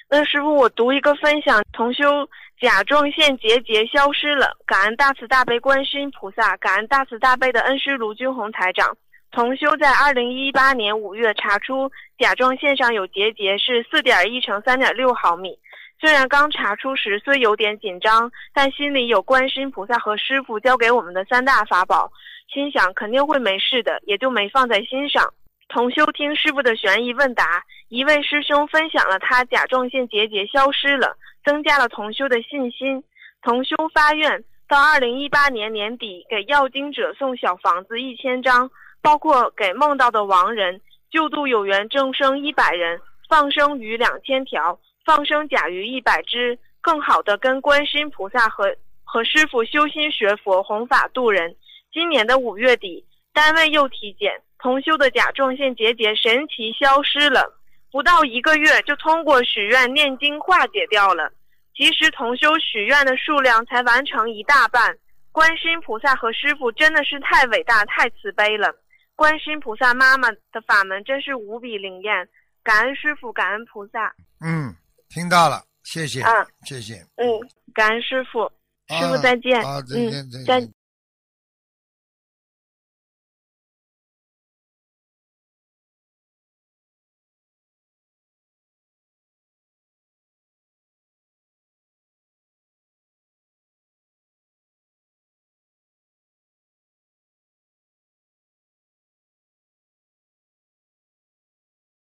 那师傅，我读一个分享，同修甲状腺结节消失了，感恩大慈大悲观世音菩萨，感恩大慈大悲的恩师卢军宏台长。同修在2018年5月查出甲状腺上有结节，是4.1乘3.6毫米。虽然刚查出时虽有点紧张，但心里有观世音菩萨和师父教给我们的3大法宝，心想肯定会没事的，也就没放在心上。同修听师父的悬疑问答，一位师兄分享了他甲状腺结节消失了，增加了同修的信心。同修发愿到2018年年底给要经者送小房子1000张，包括给梦到的亡人，救度有缘众生100人，放生鱼2000条，放生甲鱼100只，更好的跟观世音菩萨和师父修心学佛，弘法度人。今年的5月底，单位又体检，同修的甲状腺结节神奇消失了，不到1个月就通过许愿念经化解掉了。其实同修许愿的数量才完成1大半，观世音菩萨和师父真的是太伟大太慈悲了，观世音菩萨妈妈的法门真是无比灵验，感恩师父，感恩菩萨。 听到了，谢谢，谢谢。 感恩师父，师父再见。 再见，再见。